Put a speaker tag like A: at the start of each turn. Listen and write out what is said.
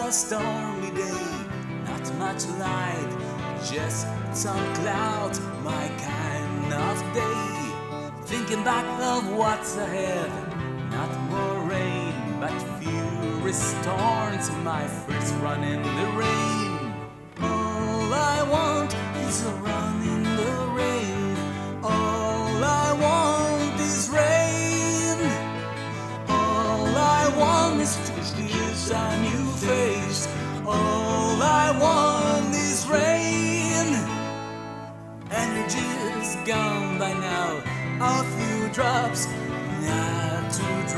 A: a stormy day, not much light, just some clouds, my kind of day. Thinking back of what's ahead, not more rain, but furious storms, my first run in the rain. All I want is a run in the rain. All I want is rain. All I want is to use a new face. All I want is rain. Energy is gone by now, a few drops, not to drink.